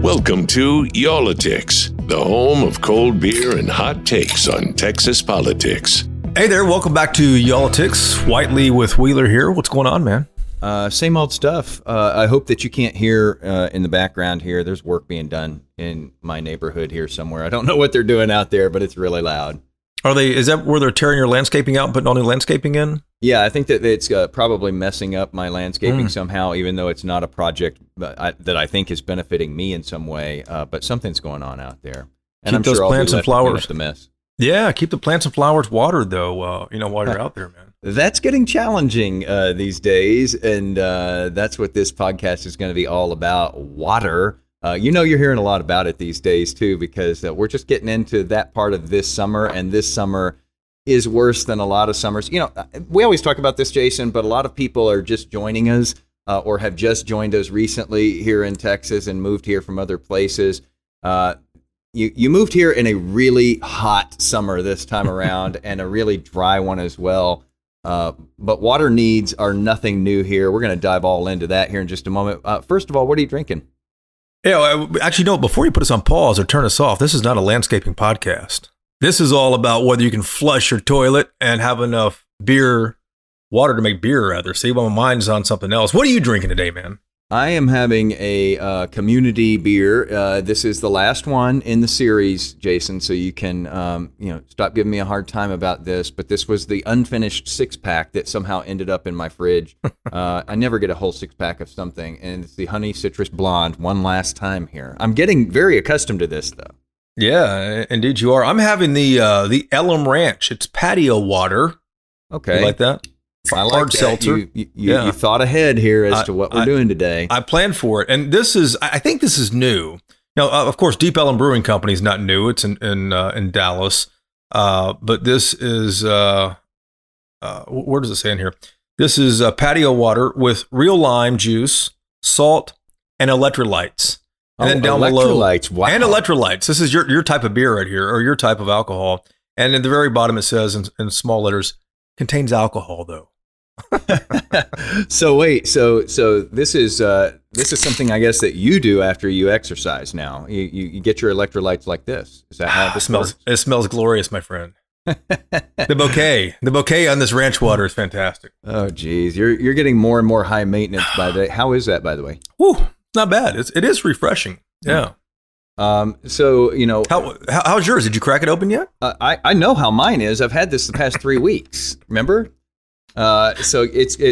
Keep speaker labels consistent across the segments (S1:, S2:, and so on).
S1: Welcome to Y'all-itics, the home of cold beer and hot takes on Texas politics.
S2: Hey there, welcome back to Y'all-itics. Whiteley with Wheeler here. What's going on, man?
S3: Same old stuff. I hope that you can't hear in the background here. There's work being done in my neighborhood here somewhere. I don't know what they're doing out there, but it's really loud.
S2: Is that where they're tearing your landscaping out and putting all new landscaping in?
S3: Yeah, I think that it's probably messing up my landscaping somehow, even though it's not a project that I think is benefiting me in some way. But something's going on out there. And
S2: Keep
S3: I'm
S2: those
S3: sure
S2: plants and flowers.
S3: The mess.
S2: Yeah, keep the plants and flowers watered, though, while you're out there, man.
S3: That's getting challenging these days, and that's what this podcast is going to be all about, water. You're hearing a lot about it these days, too, because we're just getting into that part of this summer, and this summer is worse than a lot of summers. We always talk about this, Jason, but a lot of people are just joining us or have just joined us recently here in Texas and moved here from other places. You moved here in a really hot summer this time around and a really dry one as well. But water needs are nothing new here. We're going to dive all into that here in just a moment. First of all, what are you drinking?
S2: Yeah, actually, no, before you put us on pause or turn us off, this is not a landscaping podcast. This is all about whether you can flush your toilet and have enough water to make beer, rather. See, my mind's on something else. What are you drinking today, man?
S3: I am having a community beer. This is the last one in the series, Jason, so you can stop giving me a hard time about this. But this was the unfinished six-pack that somehow ended up in my fridge. I never get a whole six-pack of something, and it's the Honey Citrus Blonde one last time here. I'm getting very accustomed to this, though.
S2: Yeah, indeed you are. I'm having the Elam Ranch. It's patio water.
S3: Okay.
S2: You like that?
S3: I like
S2: hard
S3: that.
S2: seltzer.
S3: You thought ahead here as to what we're doing today.
S2: I planned for it, and I think this is new. Now, of course, Deep Ellum Brewing Company is not new. It's in Dallas, but this is where does it say in here? This is patio water with real lime juice, salt, and electrolytes. And then down below,
S3: wow.
S2: And electrolytes. This is your type of beer right here, or your type of alcohol. And at the very bottom, it says in small letters, contains alcohol, though.
S3: So wait, so this is something I guess that you do after you exercise. Now you get your electrolytes like this. Is that how this
S2: smells? It smells glorious, my friend. The bouquet on this ranch water is fantastic.
S3: Oh, geez, you're getting more and more high maintenance by the day. How is that, by the way?
S2: Woo, it's not bad. It is refreshing. Yeah.
S3: So
S2: how's yours? Did you crack it open yet?
S3: I know how mine is. I've had this the past 3 weeks. Remember? So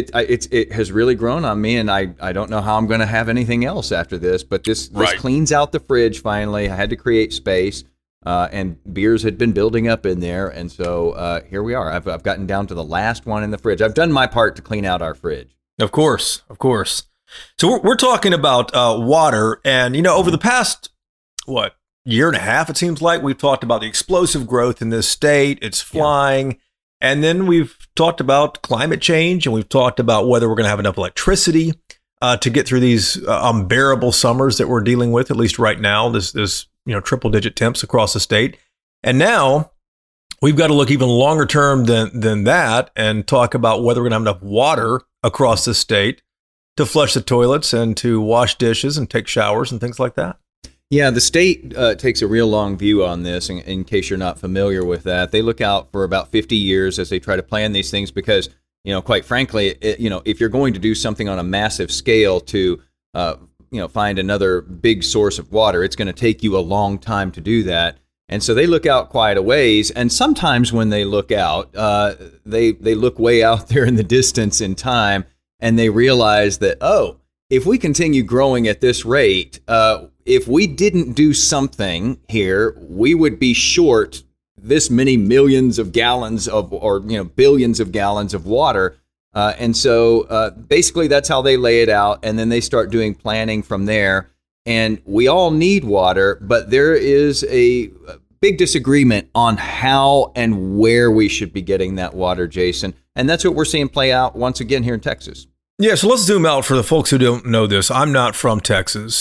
S3: it has really grown on me, and I don't know how I'm going to have anything else after this. But this cleans out the fridge. Finally, I had to create space, and beers had been building up in there, and so here we are. I've gotten down to the last one in the fridge. I've done my part to clean out our fridge.
S2: Of course. So we're talking about water, and over the past year and a half, it seems like we've talked about the explosive growth in this state. It's flying. Yeah. And then we've talked about climate change, and we've talked about whether we're going to have enough electricity to get through these unbearable summers that we're dealing with, at least right now, this triple digit temps across the state. And now we've got to look even longer term than that and talk about whether we're going to have enough water across the state to flush the toilets and to wash dishes and take showers and things like that.
S3: Yeah, the state takes a real long view on this, in case you're not familiar with that. They look out for about 50 years as they try to plan these things because, quite frankly, if you're going to do something on a massive scale to, find another big source of water, it's going to take you a long time to do that. And so they look out quite a ways, and sometimes when they look out, they look way out there in the distance in time, and they realize that, if we continue growing at this rate, if we didn't do something here, we would be short this many millions of gallons or billions of gallons of water. And so basically that's how they lay it out. And then they start doing planning from there. And we all need water, but there is a big disagreement on how and where we should be getting that water, Jason. And that's what we're seeing play out once again here in Texas.
S2: Yeah, so let's zoom out for the folks who don't know this. I'm not from Texas.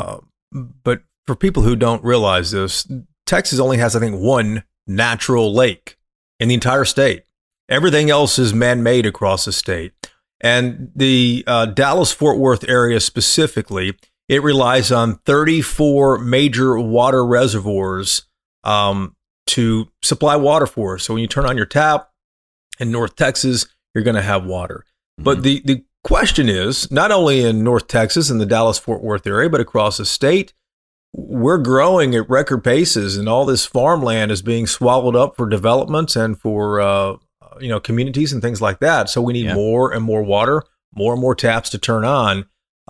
S2: But for people who don't realize this, Texas only has, I think, one natural lake in the entire state. Everything else is man-made across the state. And the Dallas-Fort Worth area specifically it relies on 34 major water reservoirs to supply water for us. So when you turn on your tap in North Texas, you're going to have water. Mm-hmm. But the question is, not only in North Texas and the Dallas-Fort Worth area, but across the state, we're growing at record paces, and all this farmland is being swallowed up for developments and for communities and things like that. So we need more and more water, more and more taps to turn on.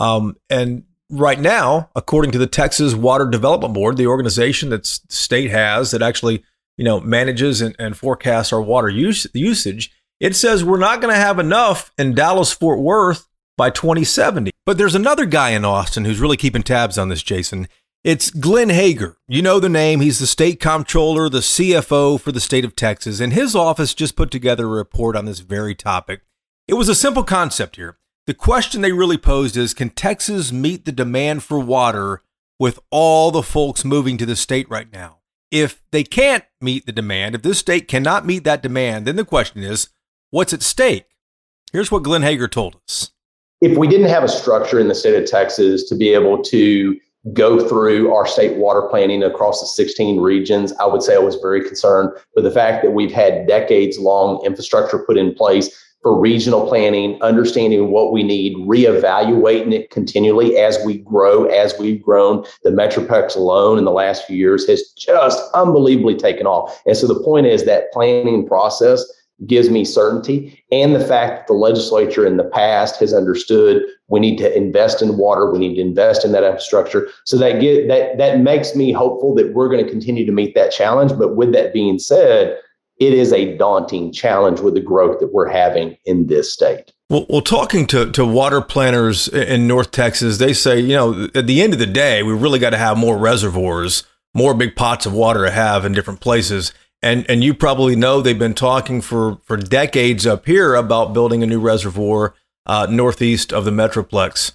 S2: And right now, according to the Texas Water Development Board, the organization that the state has that actually manages and forecasts our water usage, it says we're not going to have enough in Dallas-Fort Worth by 2070. But there's another guy in Austin who's really keeping tabs on this, Jason. It's Glenn Hager. You know the name. He's the state comptroller, the CFO for the state of Texas, and his office just put together a report on this very topic. It was a simple concept here. The question they really posed is, can Texas meet the demand for water with all the folks moving to the state right now? If they can't meet the demand, if this state cannot meet that demand, then the question is, what's at stake? Here's what Glenn Hager told us.
S4: If we didn't have a structure in the state of Texas to be able to go through our state water planning across the 16 regions, I would say I was very concerned with the fact that we've had decades-long infrastructure put in place for regional planning, understanding what we need, reevaluating it continually as we grow, as we've grown. The Metroplex alone in the last few years has just unbelievably taken off. And so the point is that planning process gives me certainty, and the fact that the legislature in the past has understood we need to invest in water, we need to invest in that infrastructure. So that makes me hopeful that we're going to continue to meet that challenge. But with that being said, it is a daunting challenge with the growth that we're having in this state.
S2: Well, talking to water planners in North Texas, they say, at the end of the day, we really got to have more reservoirs, more big pots of water to have in different places. And you probably know they've been talking for decades up here about building a new reservoir northeast of the Metroplex.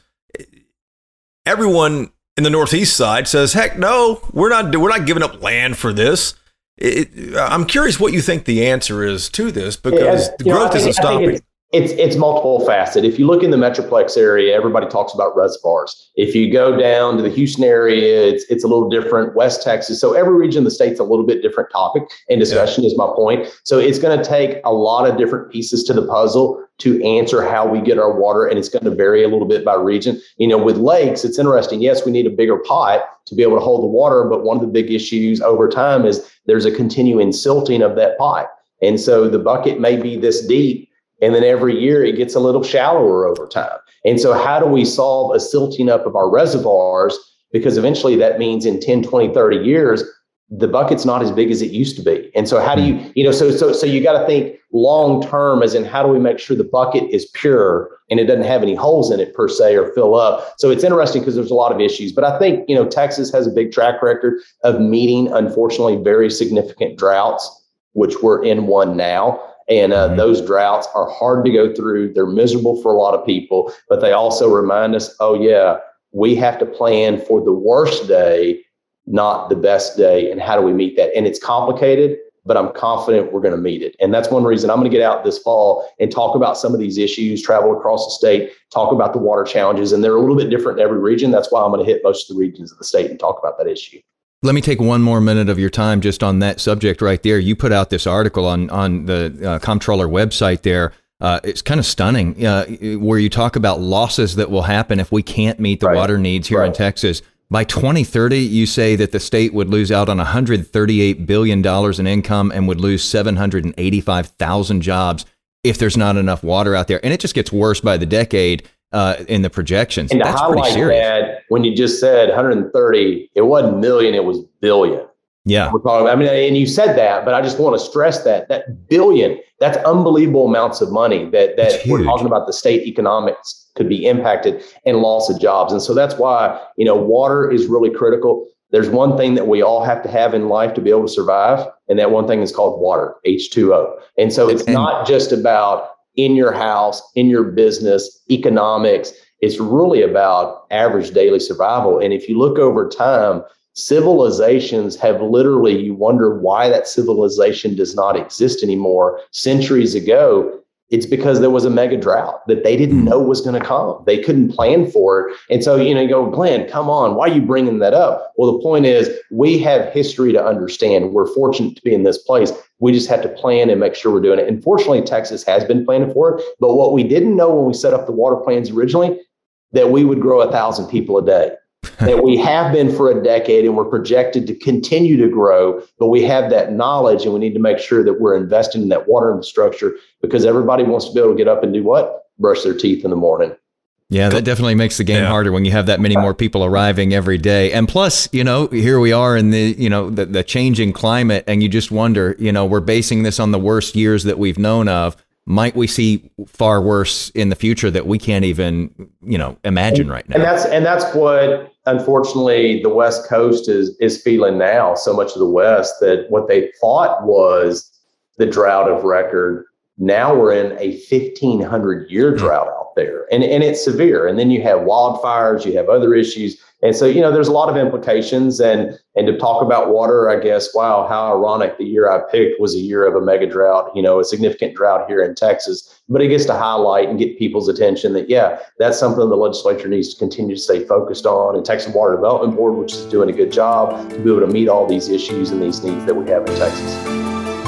S2: Everyone in the northeast side says, heck no, we're not giving up land for this. I'm curious what you think the answer is to this, because the growth isn't stopping.
S4: It's multiple faceted. If you look in the Metroplex area, everybody talks about reservoirs. If you go down to the Houston area, it's a little different. West Texas. So every region of the state's a little bit different topic and discussion is my point. So it's going to take a lot of different pieces to the puzzle to answer how we get our water. And it's going to vary a little bit by region. With lakes, it's interesting. Yes, we need a bigger pot to be able to hold the water. But one of the big issues over time is there's a continuing silting of that pot. And so the bucket may be this deep, and then every year it gets a little shallower over time. And so how do we solve a silting up of our reservoirs? Because eventually that means in 10, 20, 30 years, the bucket's not as big as it used to be. And so how do you, so you got to think long term, as in how do we make sure the bucket is pure and it doesn't have any holes in it per se or fill up. So it's interesting because there's a lot of issues. But I think, Texas has a big track record of meeting, unfortunately, very significant droughts, which we're in one now. And those droughts are hard to go through. They're miserable for a lot of people, but they also remind us, we have to plan for the worst day, not the best day. And how do we meet that? And it's complicated, but I'm confident we're going to meet it. And that's one reason I'm going to get out this fall and talk about some of these issues, travel across the state, talk about the water challenges. And they're a little bit different in every region. That's why I'm going to hit most of the regions of the state and talk about that issue.
S3: Let me take one more minute of your time just on that subject right there. You put out this article on the Comptroller website there. It's kind of stunning where you talk about losses that will happen if we can't meet the water needs here in Texas. By 2030, you say that the state would lose out on $138 billion in income and would lose 785,000 jobs if there's not enough water out there. And it just gets worse by the decade. In the projections.
S4: And that's pretty serious. That, when you just said 130, it wasn't million, it was billion.
S3: Yeah.
S4: And you said that, but I just want to stress that billion, that's unbelievable amounts of money that we're talking about. The state economics could be impacted and loss of jobs. And so that's why, water is really critical. There's one thing that we all have to have in life to be able to survive. And that one thing is called water, H2O. And so it's not just about in your house, in your business, economics. It's really about average daily survival. And if you look over time, civilizations have literally, you wonder why that civilization does not exist anymore. Centuries ago, It's because there was a mega drought that they didn't know was going to come. They couldn't plan for it. And so, you go, Glenn, come on, why are you bringing that up? Well, the point is we have history to understand. We're fortunate to be in this place. We just have to plan and make sure we're doing it. And fortunately, Texas has been planning for it. But what we didn't know when we set up the water plans originally, that we would grow 1,000 people a day. That we have been for a decade, and we're projected to continue to grow, but we have that knowledge, and we need to make sure that we're investing in that water infrastructure, because everybody wants to be able to get up and do what? Brush their teeth in the morning.
S3: Yeah, that definitely makes the game harder when you have that many more people arriving every day. And plus, here we are in the changing climate, and you just wonder, we're basing this on the worst years that we've known of. Might we see far worse in the future that we can't even, imagine right now?
S4: And that's what, unfortunately, the West Coast is feeling now. So much of the West, that what they thought was the drought of record, now we're in a 1,500-year drought out there, and it's severe. And then you have wildfires, you have other issues. And so, there's a lot of implications. And to talk about water, I guess, wow, how ironic the year I picked was a year of a mega drought, a significant drought here in Texas. But it gets to highlight and get people's attention that, that's something the legislature needs to continue to stay focused on. And Texas Water Development Board, which is doing a good job to be able to meet all these issues and these needs that we have in Texas.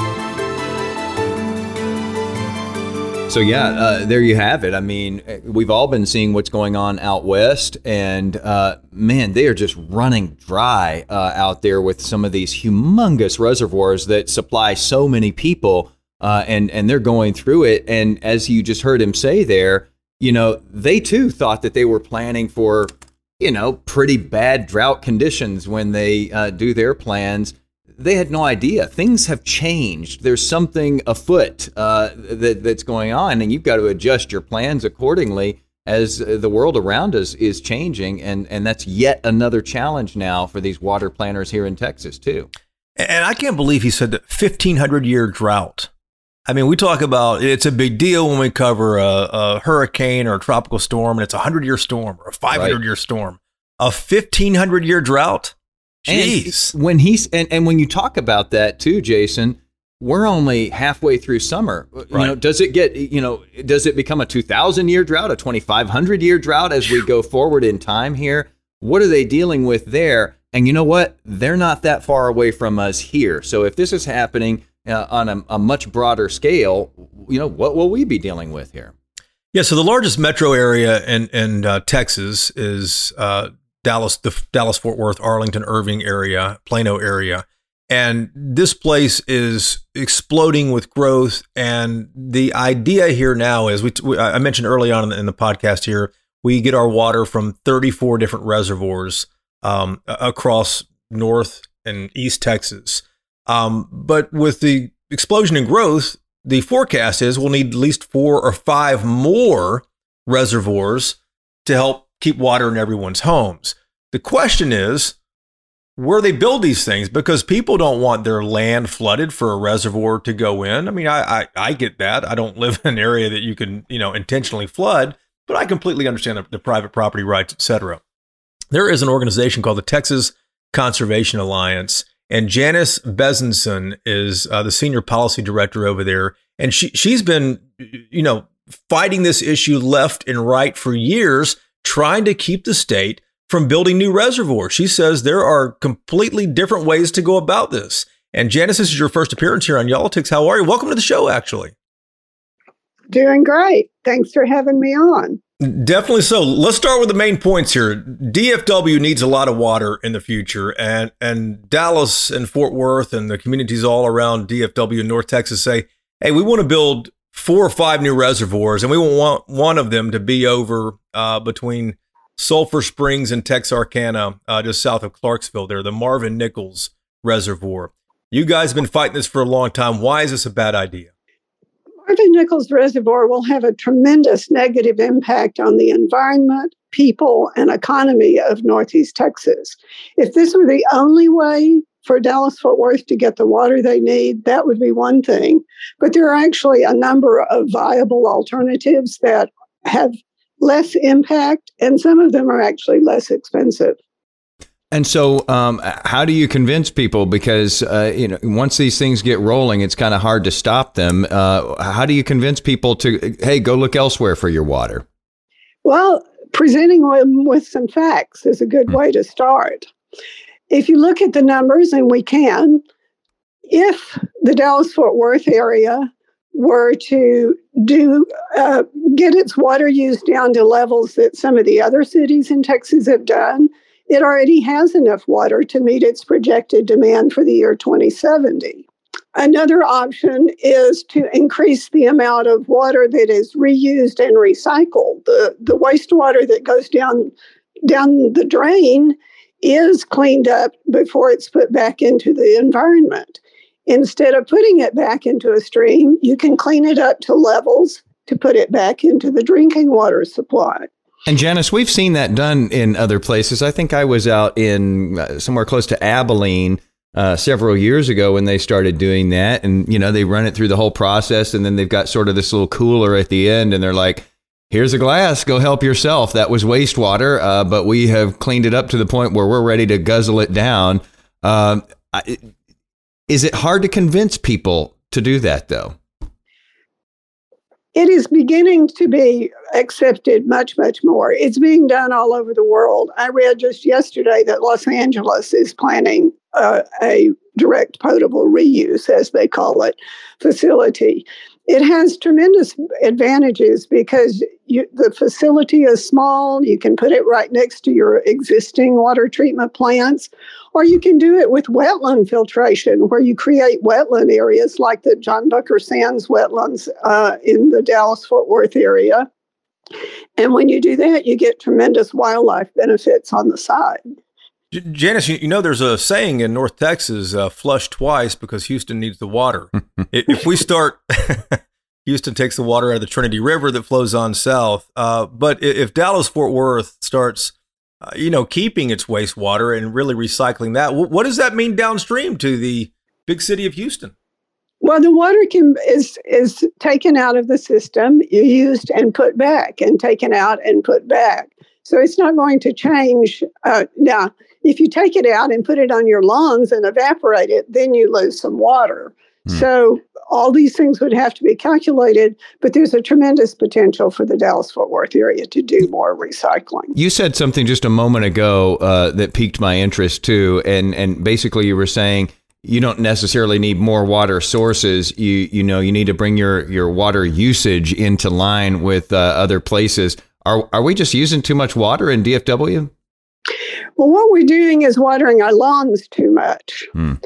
S3: So, there you have it. I mean, we've all been seeing what's going on out west, and man, they are just running dry out there with some of these humongous reservoirs that supply so many people, and they're going through it. And as you just heard him say there, they too thought that they were planning for, pretty bad drought conditions when they do their plans. They had no idea. Things have changed. There's something afoot that's going on, and you've got to adjust your plans accordingly as the world around us is changing. And that's yet another challenge now for these water planners here in Texas, too.
S2: And I can't believe he said that 1,500-year drought. I mean, we talk about it's a big deal when we cover a hurricane or a tropical storm, and it's a 100-year storm or a 500-year storm. A 1,500-year drought? Jeez.
S3: And when you talk about that too, Jason, we're only halfway through summer.
S2: Right.
S3: Does it become a 2,000-year drought, a 2,500-year drought as we go forward in time here? What are they dealing with there? And you know what? They're not that far away from us here. So if this is happening on a much broader scale, what will we be dealing with here?
S2: Yeah. So the largest metro area in Texas is Dallas, the Dallas-Fort Worth, Arlington, Irving area, Plano area. And this place is exploding with growth. And the idea here now is, I mentioned early on in the podcast here, we get our water from 34 different reservoirs across North and East Texas. But with the explosion in growth, the forecast is we'll need at least 4 or 5 more reservoirs to help keep water in everyone's homes. The question is where they build these things, because people don't want their land flooded for a reservoir to go in. I mean, I get that. I don't live in an area that you can, intentionally flood, but I completely understand the private property rights, et cetera. There is an organization called the Texas Conservation Alliance, and Janice Bezenson is the senior policy director over there. And she's been, fighting this issue left and right for years, trying to keep the state from building new reservoirs. She says there are completely different ways to go about this. And Janice, this is your first appearance here on Y'all-ticks. How are you? Welcome to the show, actually.
S5: Doing great. Thanks for having me on.
S2: Definitely so. Let's start with the main points here. DFW needs a lot of water in the future, and Dallas and Fort Worth and the communities all around DFW in North Texas say, hey, we want to build 4 or 5 new reservoirs, and we want one of them to be over between Sulphur Springs and Texarkana, just south of Clarksville there, the Marvin Nichols Reservoir. You guys have been fighting this for a long time. Why is this a bad idea?
S5: Marvin Nichols Reservoir will have a tremendous negative impact on the environment, people, and economy of Northeast Texas. If this were the only way for Dallas-Fort Worth to get the water they need, that would be one thing. But there are actually a number of viable alternatives that have less impact, and some of them are actually less expensive.
S3: And so, how do you convince people? Because once these things get rolling, it's kind of hard to stop them. How do you convince people to, hey, go look elsewhere for your water?
S5: Well, presenting them with some facts is a good way to start. If you look at the numbers, and we can, if the Dallas-Fort Worth area were to get its water use down to levels that some of the other cities in Texas have done, it already has enough water to meet its projected demand for the year 2070. Another option is to increase the amount of water that is reused and recycled. The wastewater that goes down the drain is cleaned up before it's put back into the environment. Instead of putting it back into a stream, you can clean it up to levels to put it back into the drinking water supply.
S3: And Janice, we've seen that done in other places. I think I was out in somewhere close to Abilene several years ago when they started doing that. And, they run it through the whole process, and then they've got sort of this little cooler at the end, and they're like, here's a glass, go help yourself. That was wastewater, but we have cleaned it up to the point where we're ready to guzzle it down. Is it hard to convince people to do that, though?
S5: It is beginning to be accepted much, much more. It's being done all over the world. I read just yesterday that Los Angeles is planning a direct potable reuse, as they call it, facility. It has tremendous advantages because the facility is small. You can put it right next to your existing water treatment plants, or you can do it with wetland filtration, where you create wetland areas like the John Bucker Sands wetlands in the Dallas-Fort Worth area. And when you do that, you get tremendous wildlife benefits on the side.
S2: Janice, there's a saying in North Texas, flush twice because Houston needs the water. If we start, Houston takes the water out of the Trinity River that flows on south. But if Dallas-Fort Worth starts, keeping its wastewater and really recycling that, what does that mean downstream to the big city of Houston?
S5: Well, the water is taken out of the system, used and put back, and taken out and put back. So it's not going to change. Now, if you take it out and put it on your lawns and evaporate it, then you lose some water. So all these things would have to be calculated, but there's a tremendous potential for the Dallas-Fort Worth area to do more recycling.
S3: You said something just a moment ago that piqued my interest too, and basically you were saying you don't necessarily need more water sources. You need to bring your water usage into line with other places. Are we just using too much water in DFW?
S5: Well, what we're doing is watering our lawns too much.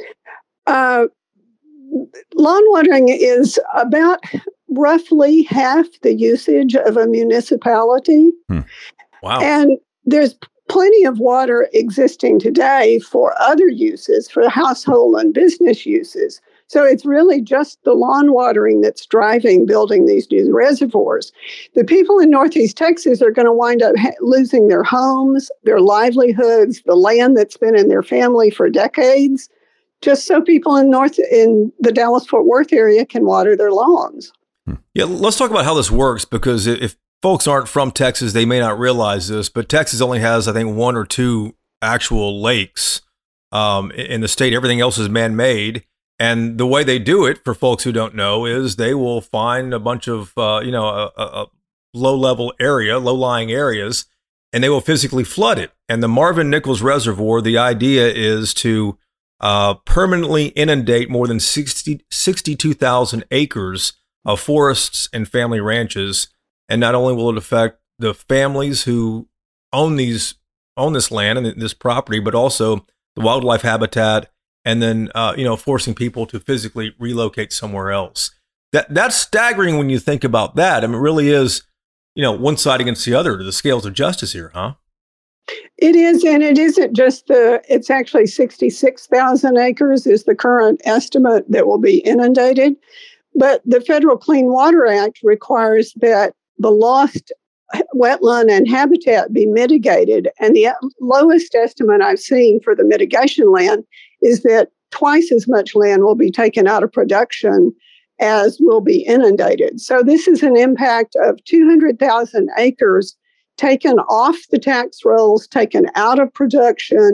S5: Lawn watering is about roughly half the usage of a municipality.
S2: Wow.
S5: And there's plenty of water existing today for other uses, for household and business uses. So it's really just the lawn watering that's driving building these new reservoirs. The people in Northeast Texas are going to wind up losing their homes, their livelihoods, the land that's been in their family for decades, just so people in the Dallas-Fort Worth area can water their lawns.
S2: Yeah, let's talk about how this works, because if folks aren't from Texas, they may not realize this, but Texas only has, I think, one or two actual lakes in the state. Everything else is man-made. And the way they do it, for folks who don't know, is they will find a bunch of, a low-level area, low-lying areas, and they will physically flood it. And the Marvin Nichols Reservoir, the idea is to permanently inundate more than 62,000 acres of forests and family ranches. And not only will it affect the families who own this land and this property, but also the wildlife habitat, and then forcing people to physically relocate somewhere else. That's staggering when you think about that. I mean, it really is, one side against the other to the scales of justice here, huh?
S5: It is, and it isn't just it's actually 66,000 acres is the current estimate that will be inundated. But the Federal Clean Water Act requires that the lost wetland and habitat be mitigated. And the lowest estimate I've seen for the mitigation land is that twice as much land will be taken out of production as will be inundated. So this is an impact of 200,000 acres taken off the tax rolls, taken out of production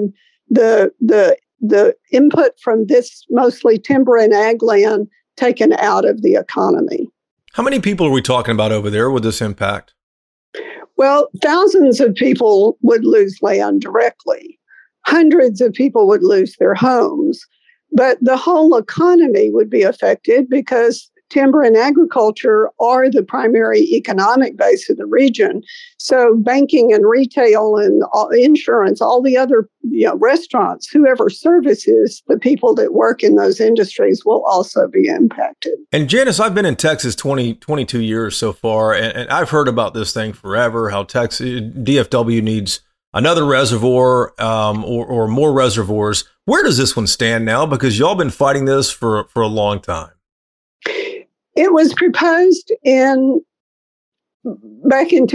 S5: the input from this mostly timber and ag land taken out of the economy.
S2: How many people are we talking about over there with this impact?
S5: Well, thousands of people would lose land directly. Hundreds of people would lose their homes. But the whole economy would be affected because timber and agriculture are the primary economic base of the region. So banking and retail and insurance, all the other restaurants, whoever services the people that work in those industries will also be impacted.
S2: And Janice, I've been in Texas 22 years so far, and I've heard about this thing forever, how Texas DFW needs another reservoir or more reservoirs. Where does this one stand now? Because y'all been fighting this for a long time.
S5: It was proposed back in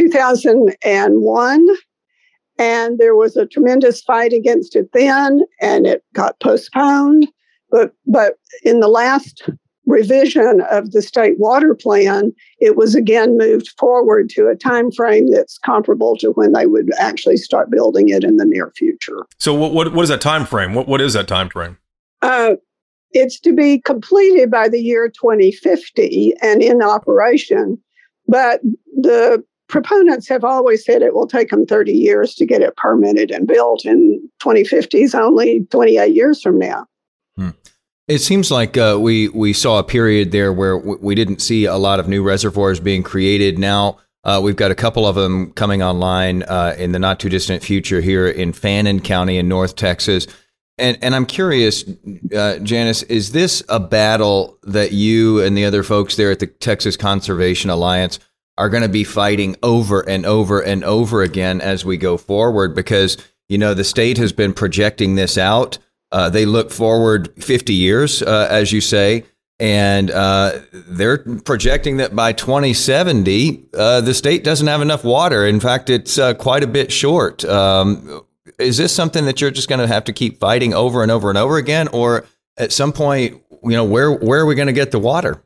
S5: 2001, and there was a tremendous fight against it then, and it got postponed. But in the last revision of the state water plan, it was again moved forward to a time frame that's comparable to when they would actually start building it in the near future.
S2: So what is that time frame? What is that time frame?
S5: It's to be completed by the year 2050 and in operation. But the proponents have always said it will take them 30 years to get it permitted and built, and 2050 is only 28 years from now.
S3: It seems like we saw a period there where we didn't see a lot of new reservoirs being created. Now we've got a couple of them coming online in the not too distant future here in Fannin County in North Texas. And I'm curious, Janice, is this a battle that you and the other folks there at the Texas Conservation Alliance are going to be fighting over and over and over again as we go forward? Because, the state has been projecting this out. They look forward 50 years, as you say, and they're projecting that by 2070, the state doesn't have enough water. In fact, it's quite a bit short. Is this something that you're just going to have to keep fighting over and over and over again? Or at some point, where are we going to get the water?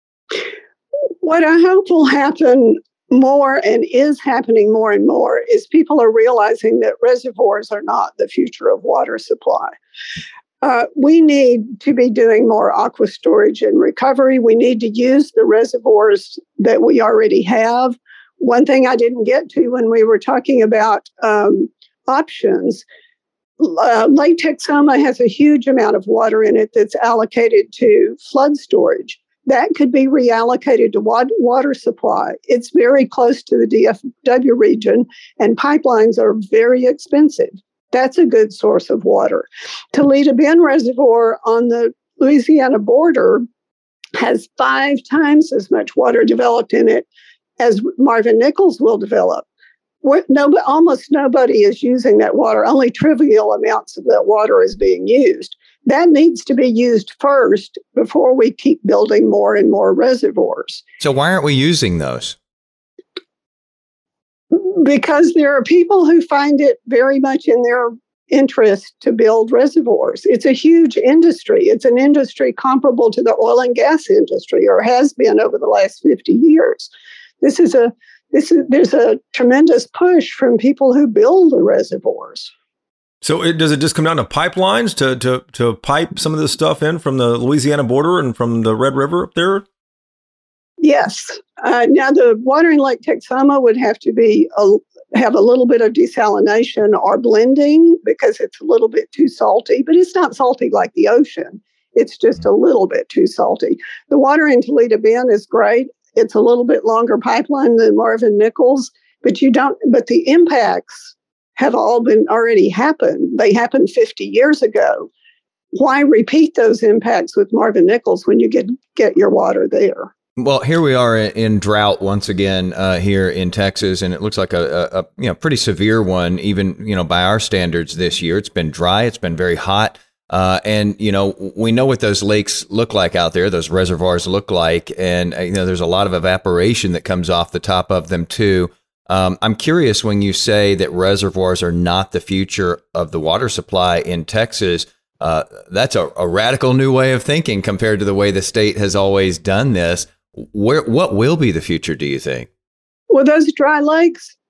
S5: What I hope will happen more and is happening more and more is people are realizing that reservoirs are not the future of water supply. We need to be doing more aqua storage and recovery. We need to use the reservoirs that we already have. One thing I didn't get to when we were talking about options, Lake Texoma has a huge amount of water in it that's allocated to flood storage. That could be reallocated to water supply. It's very close to the DFW region, and pipelines are very expensive. That's a good source of water. Toledo Bend Reservoir on the Louisiana border has 5 times as much water developed in it as Marvin Nichols will develop. Almost nobody is using that water. Only trivial amounts of that water is being used. That needs to be used first before we keep building more and more reservoirs.
S3: So why aren't we using those?
S5: Because there are people who find it very much in their interest to build reservoirs. It's a huge industry. It's an industry comparable to the oil and gas industry, or has been over the last 50 years. There's a tremendous push from people who build the reservoirs.
S2: So does it just come down to pipelines to pipe some of this stuff in from the Louisiana border and from the Red River up there?
S5: Yes. Now the water in Lake Texoma would have to have a little bit of desalination or blending because it's a little bit too salty, but it's not salty like the ocean. It's just a little bit too salty. The water in Toledo Bend is great. It's a little bit longer pipeline than Marvin Nichols, but the impacts have all already happened. They happened 50 years ago. Why repeat those impacts with Marvin Nichols when you get your water there?
S3: Well, here we are in drought once again here in Texas, and it looks like a pretty severe one, even by our standards this year. It's been dry, it's been very hot, and we know what those lakes look like out there. Those reservoirs look like, and there's a lot of evaporation that comes off the top of them too. I'm curious, when you say that reservoirs are not the future of the water supply in Texas. That's a radical new way of thinking compared to the way the state has always done this. What will be the future, do you think?
S5: Well, those dry lakes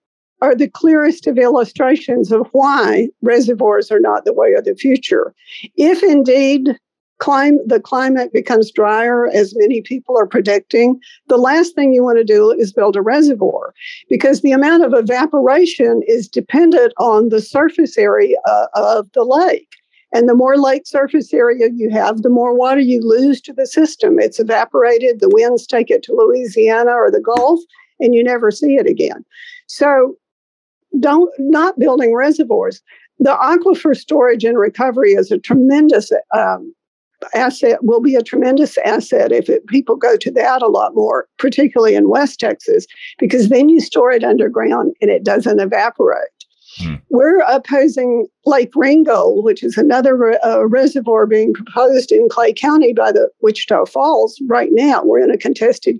S5: are the clearest of illustrations of why reservoirs are not the way of the future. If indeed the climate becomes drier, as many people are predicting, the last thing you want to do is build a reservoir, because the amount of evaporation is dependent on the surface area of the lake. And the more lake surface area you have, the more water you lose to the system. It's evaporated, the winds take it to Louisiana or the Gulf, and you never see it again. So not building reservoirs. The aquifer storage and recovery is a tremendous asset, will be a tremendous asset if people go to that a lot more, particularly in West Texas, because then you store it underground and it doesn't evaporate. We're opposing Lake Ringgold, which is another reservoir being proposed in Clay County by the Wichita Falls right now. We're in a contested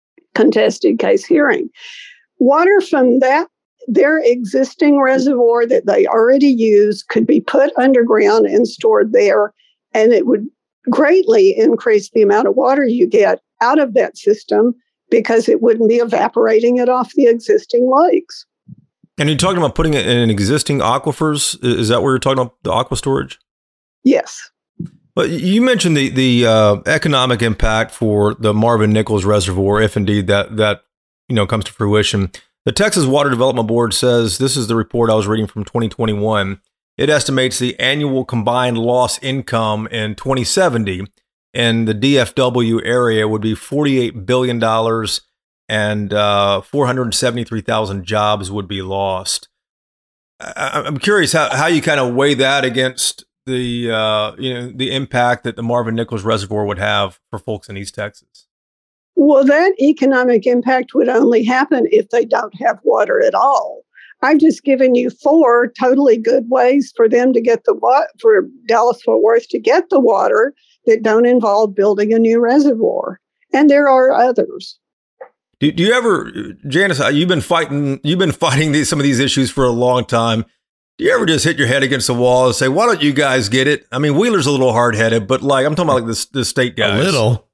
S5: case hearing. Water from their existing reservoir that they already use could be put underground and stored there, and it would greatly increase the amount of water you get out of that system because it wouldn't be evaporating it off the existing lakes.
S2: And you're talking about putting it in existing aquifers? Is that where you're talking about the aqua storage?
S5: Yes.
S2: But you mentioned the economic impact for the Marvin Nichols Reservoir, if indeed that comes to fruition. The Texas Water Development Board says, this is the report I was reading from 2021, it estimates the annual combined loss income in 2070 in the DFW area would be $48 billion and 473,000 jobs would be lost. I'm curious how you kind of weigh that against the impact that the Marvin Nichols Reservoir would have for folks in East Texas.
S5: Well, that economic impact would only happen if they don't have water at all. I've just given you 4 totally good ways for them to get for Dallas-Fort Worth to get the water that don't involve building a new reservoir. And there are others.
S2: Do you ever, Janice, you've been fighting some of these issues for a long time. Do you ever just hit your head against the wall and say, why don't you guys get it? I mean, Wheeler's a little hard-headed, but I'm talking about the state guys.
S6: A little.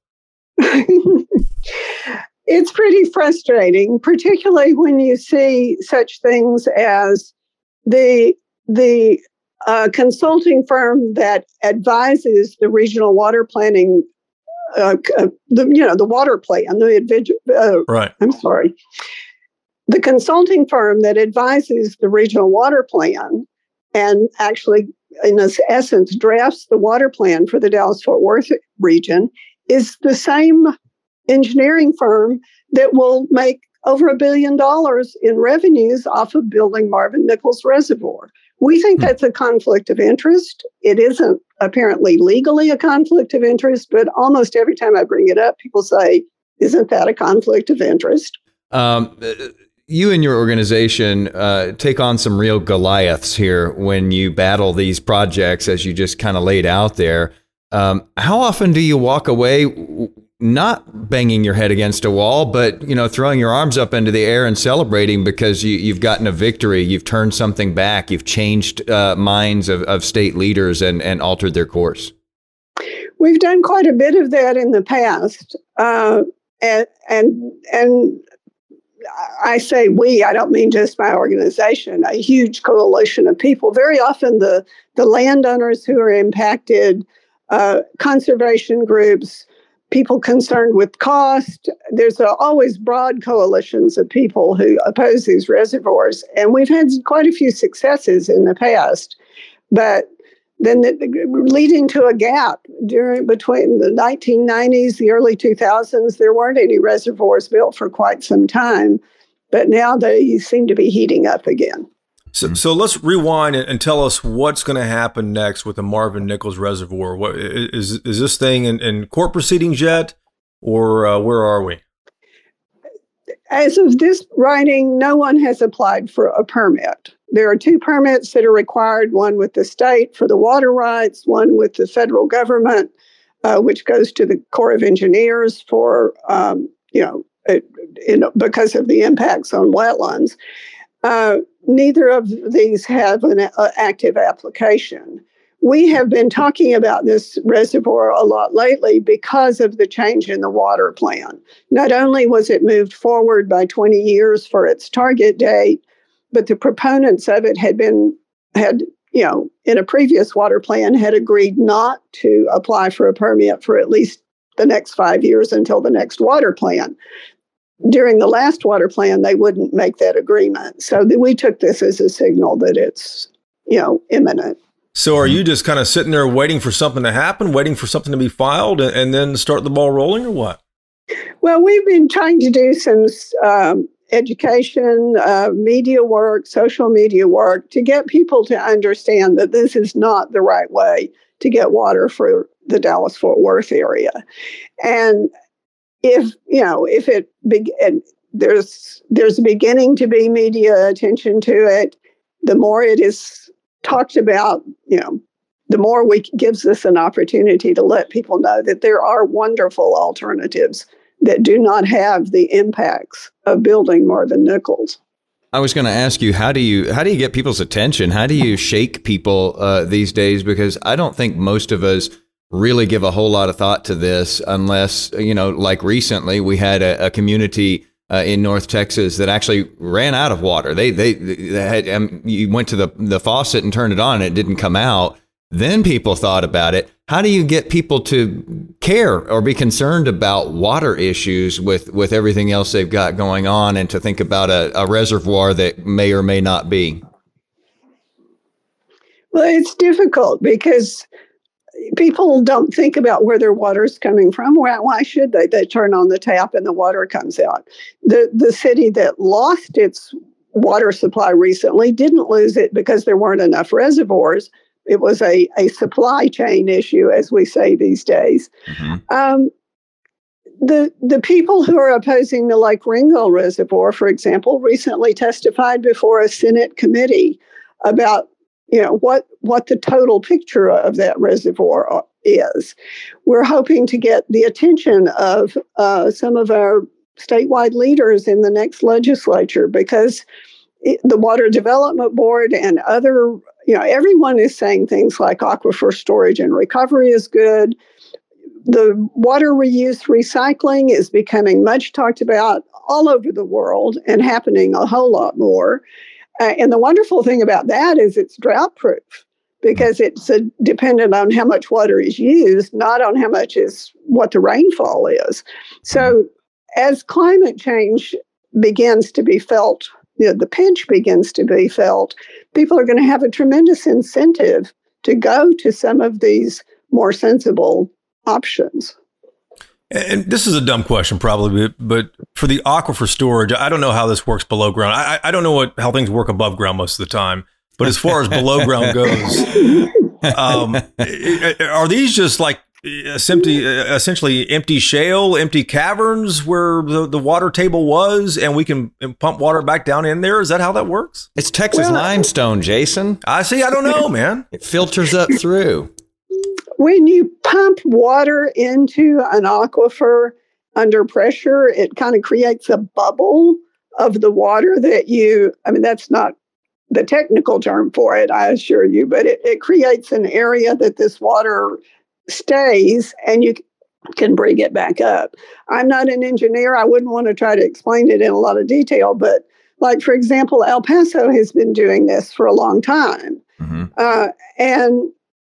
S5: It's pretty frustrating, particularly when you see such things as the consulting firm that advises the regional water planning, the water plan,
S2: right.
S5: I'm sorry. The consulting firm that advises the regional water plan and actually, in essence, drafts the water plan for the Dallas-Fort Worth region is the same engineering firm that will make over $1 billion in revenues off of building Marvin Nichols Reservoir. We think that's a conflict of interest. It isn't apparently legally a conflict of interest, but almost every time I bring it up, people say, isn't that a conflict of interest?
S3: You and your organization take on some real Goliaths here when you battle these projects, as you just kind of laid out there. How often do you walk away not banging your head against a wall, but throwing your arms up into the air and celebrating because you've gotten a victory, you've turned something back, you've changed minds of state leaders and altered their course?
S5: We've done quite a bit of that in the past, and I say we, I don't mean just my organization, a huge coalition of people. Very often the landowners who are impacted, conservation groups, people concerned with cost. There's always broad coalitions of people who oppose these reservoirs. And we've had quite a few successes in the past. But then leading to a gap between the 1990s, the early 2000s, there weren't any reservoirs built for quite some time. But now they seem to be heating up again.
S2: So let's rewind and tell us what's going to happen next with the Marvin Nichols Reservoir. What is this thing in court proceedings yet, or where are we?
S5: As of this writing, no one has applied for a permit. There are 2 permits that are required, one with the state for the water rights, one with the federal government, which goes to the Corps of Engineers for, because of the impacts on wetlands. Neither of these have an active application. We have been talking about this reservoir a lot lately because of the change in the water plan. Not only was it moved forward by 20 years for its target date, but the proponents of it had, in a previous water plan, had agreed not to apply for a permit for at least the next 5 years until the next water plan. During the last water plan, they wouldn't make that agreement. So we took this as a signal that it's, imminent.
S2: So are you just kind of sitting there waiting for something to happen, waiting for something to be filed and then start the ball rolling, or what?
S5: Well, we've been trying to do some education, media work, social media work to get people to understand that this is not the right way to get water for the Dallas-Fort Worth area. And there's beginning to be media attention to it, the more it is talked about, the more gives us an opportunity to let people know that there are wonderful alternatives that do not have the impacts of building Marvin Nichols.
S3: I was going to ask you, how do you get people's attention? How do you shake people these days? Because I don't think most of us really give a whole lot of thought to this unless, like recently we had a community in North Texas that actually ran out of water. They had, you went to the faucet and turned it on and it didn't come out. Then people thought about it. How do you get people to care or be concerned about water issues with everything else they've got going on, and to think about a reservoir that may or may not be?
S5: Well, it's difficult because people don't think about where their water's coming from. Why should they? They turn on the tap and the water comes out. The city that lost its water supply recently didn't lose it because there weren't enough reservoirs. It was a supply chain issue, as we say these days. Mm-hmm. The people who are opposing the Lake Ringgold Reservoir, for example, recently testified before a Senate committee about what the total picture of that reservoir is. We're hoping to get the attention of some of our statewide leaders in the next legislature, because the Water Development Board and other, everyone is saying things like aquifer storage and recovery is good. The water reuse recycling is becoming much talked about all over the world and happening a whole lot more. And the wonderful thing about that is it's drought proof, because it's dependent on how much water is used, not on how much is what the rainfall is. So as climate change begins to be felt, the pinch begins to be felt, people are going to have a tremendous incentive to go to some of these more sensible options.
S2: And this is a dumb question probably, but for the aquifer storage, I don't know how this works below ground. I don't know how things work above ground most of the time, but as far as below ground goes, are these just like essentially empty shale, empty caverns where the water table was, and we can pump water back down in there? Is that how that works?
S3: It's Texas limestone, Jason.
S2: I see. I don't know, man.
S3: It filters up through.
S5: When you pump water into an aquifer under pressure, it kind of creates a bubble of the water that's not the technical term for it, I assure you, but it creates an area that this water stays and you can bring it back up. I'm not an engineer. I wouldn't want to try to explain it in a lot of detail, but like, for example, El Paso has been doing this for a long time. Mm-hmm. And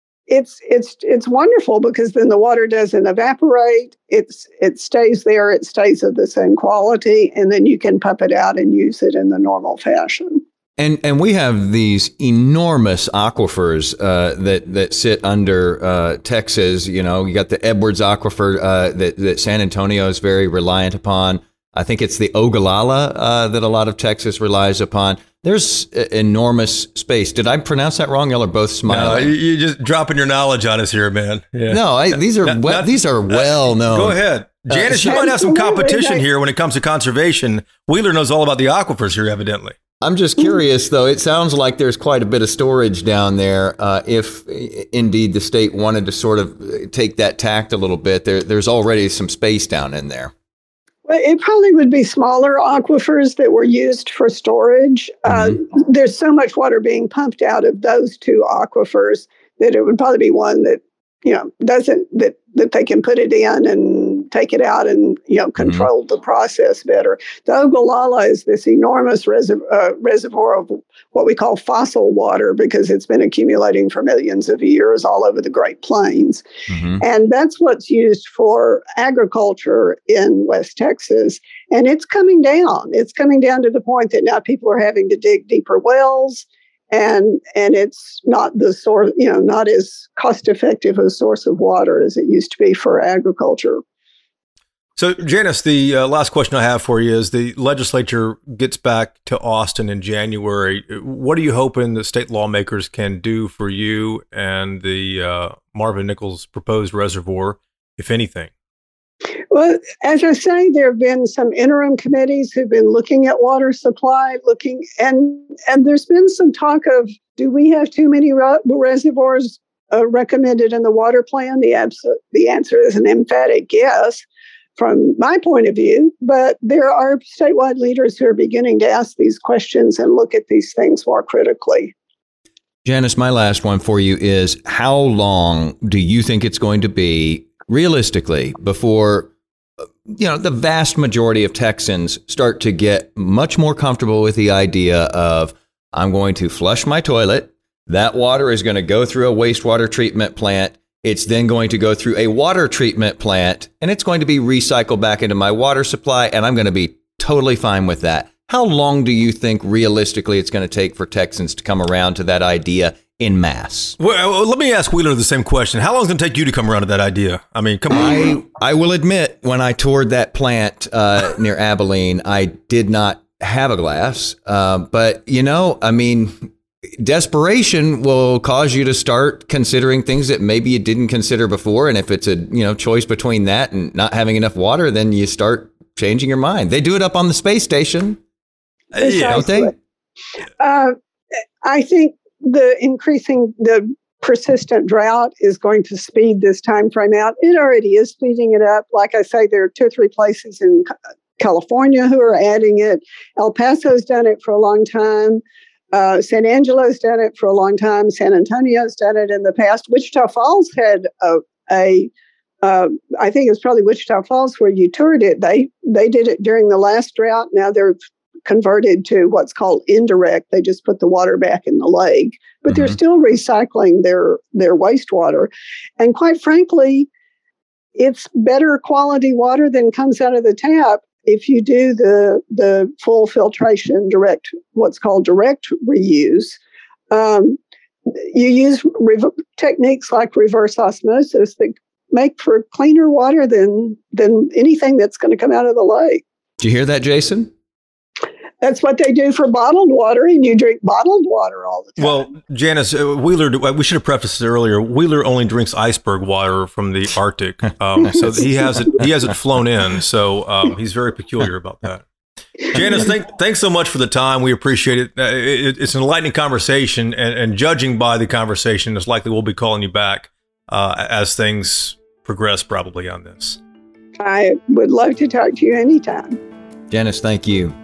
S5: it's wonderful, because then the water doesn't evaporate. It stays there. It stays of the same quality, and then you can pump it out and use it in the normal fashion.
S3: And we have these enormous aquifers that sit under Texas. You got the Edwards Aquifer that San Antonio is very reliant upon. I think it's the Ogallala that a lot of Texas relies upon. There's enormous space. Did I pronounce that wrong? Y'all are both smiling.
S2: No, you're just dropping your knowledge on us here, man. Yeah.
S3: No, these are well known.
S2: Go ahead. Janice, you might have some competition here when it comes to conservation. Wheeler knows all about the aquifers here, evidently.
S3: I'm just curious, though. It sounds like there's quite a bit of storage down there. If indeed the state wanted to sort of take that tact a little bit, there's already some space down in there.
S5: Well, it probably would be smaller aquifers that were used for storage. There's so much water being pumped out of those two aquifers that it would probably be one that, that they can put it in and take it out and control the process better. The Ogallala is this enormous reservoir of what we call fossil water because it's been accumulating for millions of years all over the Great Plains. And that's what's used for agriculture in West Texas. And it's coming down. It's coming down to the point that now people are having to dig deeper wells. And it's not the sort, not as cost effective a source of water as it used to be for agriculture.
S2: So, Janice, the last question I have for you is the legislature gets back to Austin in January. What are you hoping the state lawmakers can do for you and the Marvin Nichols proposed reservoir, if anything?
S5: Well, as I say, there have been some interim committees who've been looking at water supply, and there's been some talk of, do we have too many reservoirs recommended in the water plan? The answer is an emphatic yes from my point of view, but there are statewide leaders who are beginning to ask these questions and look at these things more critically.
S3: Janice, my last one for you is, how long do you think it's going to be realistically before the vast majority of Texans start to get much more comfortable with the idea of, I'm going to flush my toilet, that water is going to go through a wastewater treatment plant, it's then going to go through a water treatment plant, and it's going to be recycled back into my water supply, and I'm going to be totally fine with that. How long do you think realistically it's going to take for Texans to come around to that idea in mass?
S2: Well, let me ask Wheeler the same question. How long is it going to take you to come around to that idea? I mean, come on.
S3: I will admit, when I toured that plant near Abilene, I did not have a glass. But, desperation will cause you to start considering things that maybe you didn't consider before. And if it's a choice between that and not having enough water, then you start changing your mind. They do it up on the space station. Don't they?
S5: I think the persistent drought is going to speed this time frame out. It already is speeding it up. Like I say, there are 2 or 3 places in California who are adding it. El Paso's done it for a long time. San Angelo's done it for a long time. San Antonio's done it in the past. Wichita Falls had I think it's probably Wichita Falls where you toured it. They did it during the last drought. Now they're converted to what's called indirect. They just put the water back in the lake, but they're still recycling their wastewater. And quite frankly, it's better quality water than comes out of the tap if you do the full filtration, what's called direct reuse. You use techniques like reverse osmosis that make for cleaner water than anything that's going to come out of the lake.
S3: Did you hear that, Jason?
S5: That's what they do for bottled water, and you drink bottled water all the time.
S2: Well, Janice, Wheeler, we should have prefaced it earlier. Wheeler only drinks iceberg water from the Arctic, so he has it flown in. So he's very peculiar about that. Janice, thanks so much for the time. We appreciate it. It's an enlightening conversation, and judging by the conversation, it's likely we'll be calling you back as things progress, probably on this.
S5: I would love to talk to you anytime.
S3: Janice, thank you.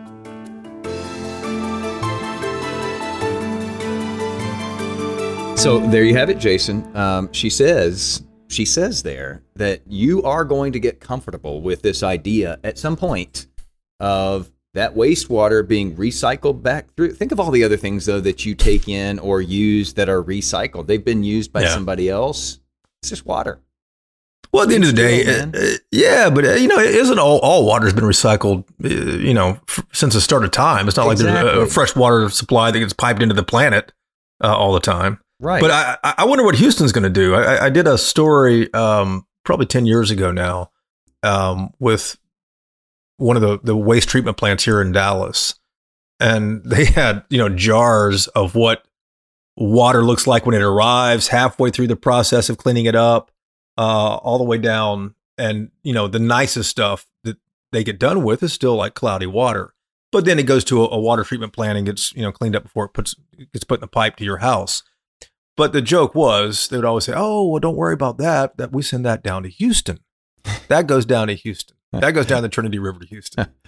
S3: So there you have it, Jason. She says there that you are going to get comfortable with this idea at some point of that wastewater being recycled back through. Think of all the other things, though, that you take in or use that are recycled. They've been used by somebody else. It's just water.
S2: Well, at the end of the day, but it isn't all water's been recycled, since the start of time. It's not like there's a fresh water supply that gets piped into the planet all the time.
S3: Right.
S2: But I wonder what Houston's going to do. I did a story probably 10 years ago now with one of the waste treatment plants here in Dallas. And they had, jars of what water looks like when it arrives, halfway through the process of cleaning it up, all the way down. And, the nicest stuff that they get done with is still like cloudy water. But then it goes to a water treatment plant and gets, cleaned up before it gets put in the pipe to your house. But the joke was, they would always say, "Oh, well, don't worry about that. That we send that down to Houston. That goes down to Houston. That goes down the Trinity River to Houston."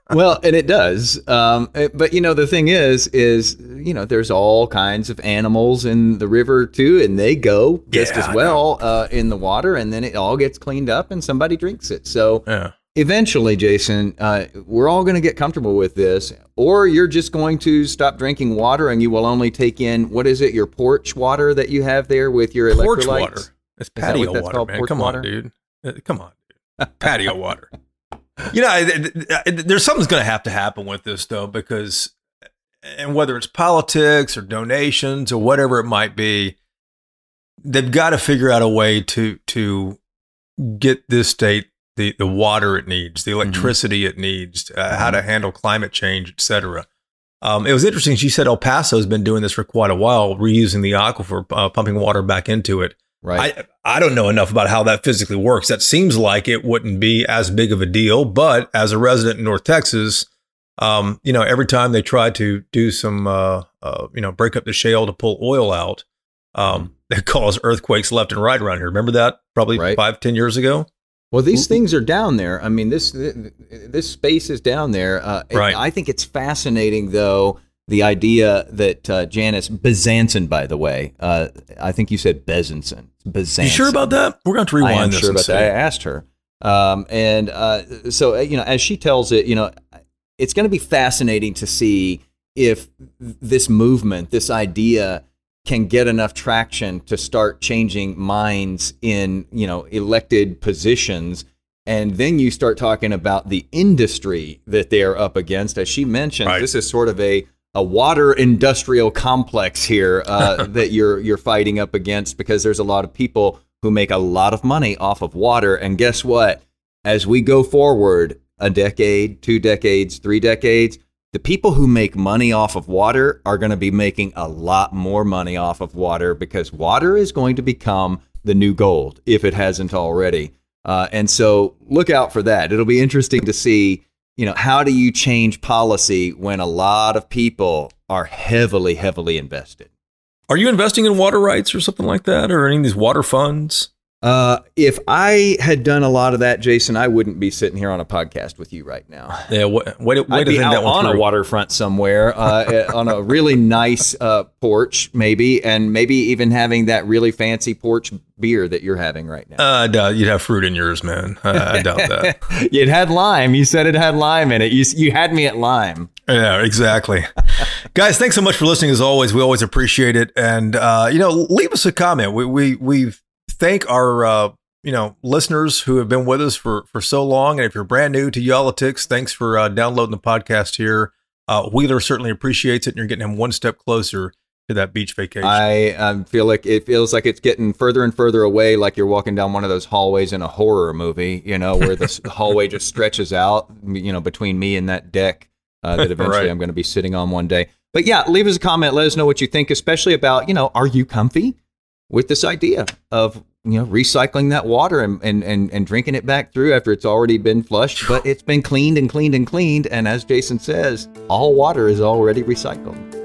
S3: Well, and it does. But, you know, the thing is, you know, there's all kinds of animals in the river, too, and they go just as well in the water, and then it all gets cleaned up and somebody drinks it. So eventually, Jason, we're all going to get comfortable with this, or you're just going to stop drinking water and you will only take in, what is it, your porch water that you have there with your electrolytes?
S2: Porch water. It's patio water, man. Come on, dude. Patio water. You know, there's something's going to have to happen with this, though, because, and whether it's politics or donations or whatever it might be, they've got to figure out a way to get this state the water it needs, the electricity it needs, how to handle climate change, et cetera. It was interesting. She said El Paso has been doing this for quite a while, reusing the aquifer, pumping water back into it.
S3: Right.
S2: I don't know enough about how that physically works. That seems like it wouldn't be as big of a deal. But as a resident in North Texas, you know, every time they try to do some, you know, break up the shale to pull oil out, they cause earthquakes left and right around here. Remember that probably 5-10 years ago?
S3: Well, these things are down there. I mean, this space is down there.
S2: Right.
S3: I think it's fascinating, though, the idea that Janice Besançon, by the way, I think you said Besançon. Besançon. You
S2: sure about that? We're going to rewind
S3: I am
S2: this.
S3: Sure about that. I asked her. So, you know, as she tells it, you know, it's going to be fascinating to see if this movement, this idea, can get enough traction to start changing minds in, you know, elected positions. And then you start talking about the industry that they're up against. As she mentioned, this is sort of a water industrial complex here that you're fighting up against, because there's a lot of people who make a lot of money off of water. And guess what? As we go forward, a decade, 2 decades, 3 decades, the people who make money off of water are going to be making a lot more money off of water, because water is going to become the new gold if it hasn't already. And so look out for that. It'll be interesting to see, you know, how do you change policy when a lot of people are heavily, heavily invested?
S2: Are you investing in water rights or something like that, or any of these water funds?
S3: If I had done a lot of that, Jason, I wouldn't be sitting here on a podcast with you right now.
S2: Yeah,
S3: I'd be out on a waterfront somewhere, on a really nice porch, maybe, and maybe even having that really fancy porch beer that you're having right now.
S2: I doubt you'd have fruit in yours, man. I doubt that.
S3: It had lime. You said it had lime in it. You had me at lime.
S2: Yeah, exactly. Guys, thanks so much for listening. As always, we always appreciate it. And, you know, leave us a comment. We've thank our, you know, listeners who have been with us for so long. And if you're brand new to Y'all-itics, thanks for downloading the podcast here. Wheeler certainly appreciates it, and you're getting him one step closer to that beach vacation.
S3: I feel like it's getting further and further away, like you're walking down one of those hallways in a horror movie, you know, where the hallway just stretches out, you know, between me and that deck that eventually I'm going to be sitting on one day. But yeah, leave us a comment. Let us know what you think, especially about, you know, are you comfy with this idea of, you know, recycling that water and drinking it back through after it's already been flushed, but it's been cleaned and cleaned and cleaned. And as Jason says, all water is already recycled.